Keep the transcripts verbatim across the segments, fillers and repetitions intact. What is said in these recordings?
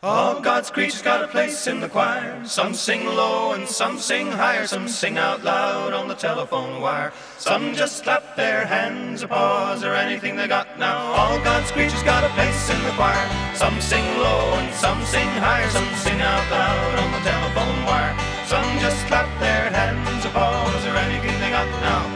All God's creatures got a place in the choir. Some sing low and some sing higher. Some sing out loud on the telephone wire. Some just clap their hands or paws or anything they got now. All God's creatures got a place in the choir. Some sing low and some sing higher. Some sing out loud on the telephone wire. Some just clap their hands or paws or anything they got now.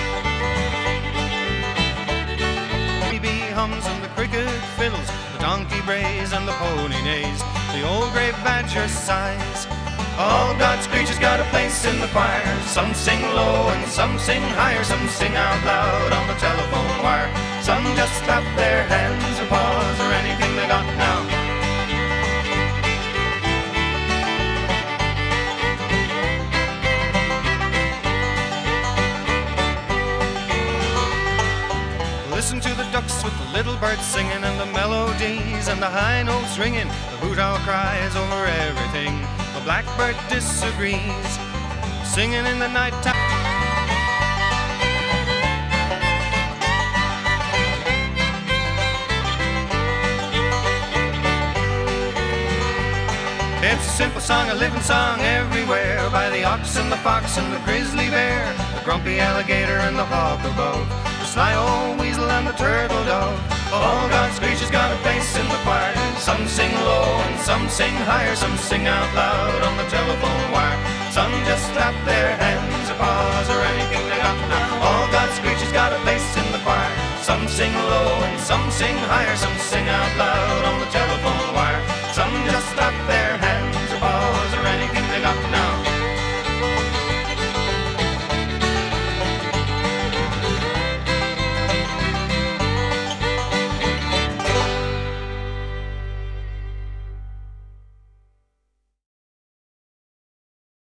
Bee hums and the cricket fiddles, the donkey brays and the pony neighs, the old grey badger sighs. All God's creatures got a place in the choir. Some sing low and some sing higher. Some sing out loud on the telephone wire. Some just clap their hands or paws or anything they got now. Listen to the ducks with the little birds singing, and the melodies and the high notes ringing. The hoot owl cries over everything. The blackbird disagrees, singing in the night time. It's a simple song, a living song everywhere, by the ox and the fox and the grizzly bear, the grumpy alligator and the hawk above, the sly old weasel and the turtle dove. All God's creatures got a place in the choir. Some sing low and some sing higher. Some sing out loud on the telephone wire. Some just clap their hands or paws or anything they got now. All God's creatures got a place in the choir. Some sing low and some sing higher. Some sing out loud on the telephone wire.